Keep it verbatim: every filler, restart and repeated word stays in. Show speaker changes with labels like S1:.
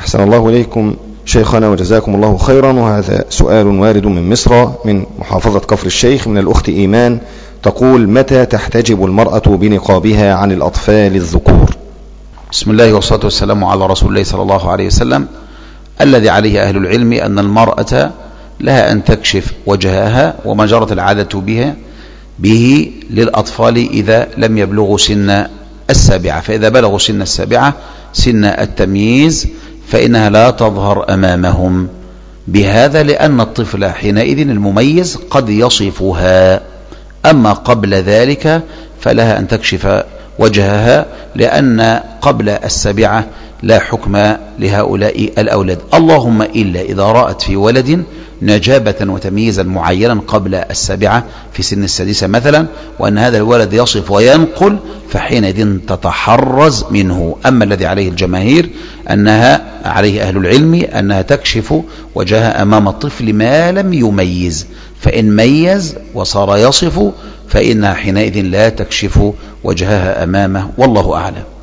S1: أحسن الله إليكم شيخنا وجزاكم الله خيرا. وهذا سؤال وارد من مصر من محافظة كفر الشيخ من الأخت إيمان، تقول: متى تحتجب المرأة بنقابها عن الأطفال الذكور؟
S2: بسم الله والصلاة والسلام على رسول الله صلى الله عليه وسلم. الذي عليه أهل العلم أن المرأة لها أن تكشف وجهها وما جرت العادة بها به للأطفال إذا لم يبلغوا سن السابعة، فإذا بلغوا سن السابعة سن التمييز فإنها لا تظهر أمامهم بهذا، لأن الطفل حينئذ المميز قد يصفها. أما قبل ذلك فلها أن تكشف وجهها، لأن قبل السابعة لا حكم لهؤلاء الأولاد، اللهم إلا إذا رأت في ولد نجابة وتمييزا معينا قبل السابعة في سن السادسة مثلا، وأن هذا الولد يصف وينقل، فحينئذ تتحرز منه. أما الذي عليه الجماهير أنها عليه أهل العلم أنها تكشف وجهها أمام الطفل ما لم يميز، فإن ميز وصار يصف فإنها حينئذ لا تكشف وجهها أمامه، والله أعلم.